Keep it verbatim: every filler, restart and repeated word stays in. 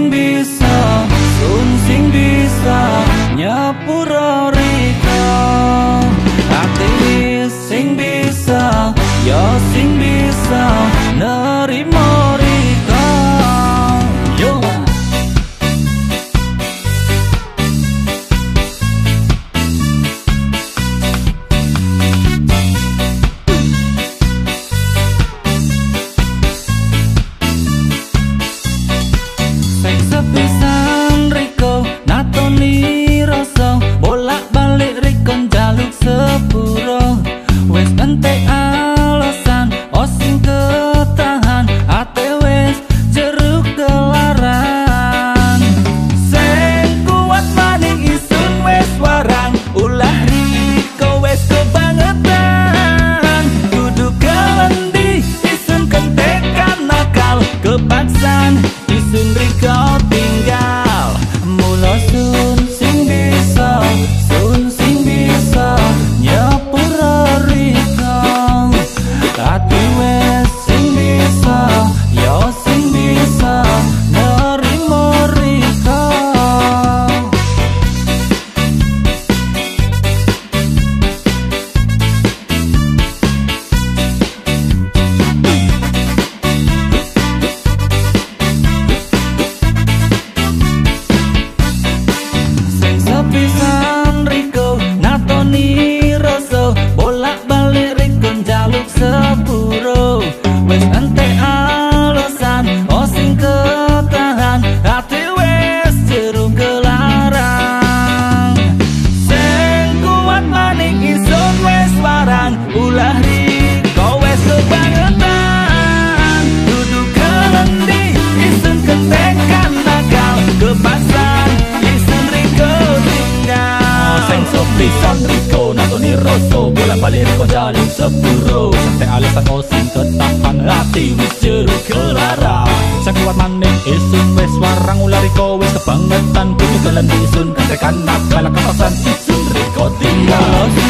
sing bisa, sun sing bisa nyepuro riko. Ati wis sing bisa, yo sing bisa nerimo riko. Yo sepisan riko natoni rasa bolak balik riko jaluk sepuro. Wes entek alasan osing ketahan ate wes jeruk kelaran. Sing kuat maning isun wes warang ulah riko wes kebangetan. Kudu kelendi isun kentekan nakal kepaksan isun riko tinggal. Mula sun sing bisa, sun sing bisa nyepuro riko. Ati wes sing bisa, yo sing bisa nerimo riko. Sepisan riko natoni rasa bolak balik riko jaluk sepuro. Wes entek alasan osing ketahan hati wes jeruk kelarang. Sing kuat maning isun wes warang ulah riko wes kebangetan. Duduk kelendi isun ketekan nakal kepaksan isun riko tinggal. Sing sepisan riko natoni rasa bolak balik riko jaluk sepuro. Santai alasan osing ketahan hati wis jeruk kelarang. Sing kuat maning isun wes warang ulah riko wes kebangetan. Kudu kelendi isun ketekan nakal kepaksan isun riko tinggal.